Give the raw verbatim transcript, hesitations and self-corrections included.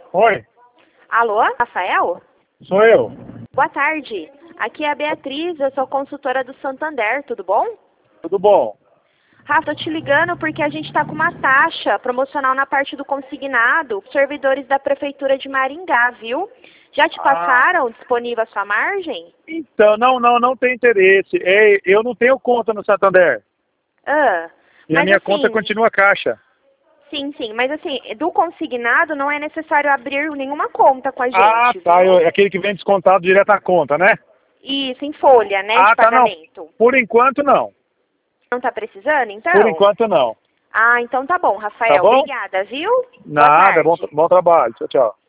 Oi, Alô, Rafael? sou eu. Boa tarde. Aqui é a Beatriz, eu sou consultora do Santander, tudo bom? Tudo bom? Rafa, tô te ligando porque a gente tá com uma taxa promocional na parte do consignado, servidores da Prefeitura de Maringá, viu? Já te Ah. passaram disponível a sua margem? Então, não, não, não tem interesse. É, eu não tenho conta no Santander. Ah, E a mas minha assim, conta continua caixa. sim, sim, mas assim, do consignado não é necessário abrir nenhuma conta com a Ah, gente, tá. viu? Eu, é aquele que vem descontado direto na conta, né? Isso, em folha, né, de Ah, tá, não. pagamento. Por enquanto, não. Não tá precisando, então? Por enquanto, não. Ah, então tá bom, Tá Rafael. bom? Obrigada, viu? Boa Nada, bom, tarde. bom trabalho. Tchau, tchau.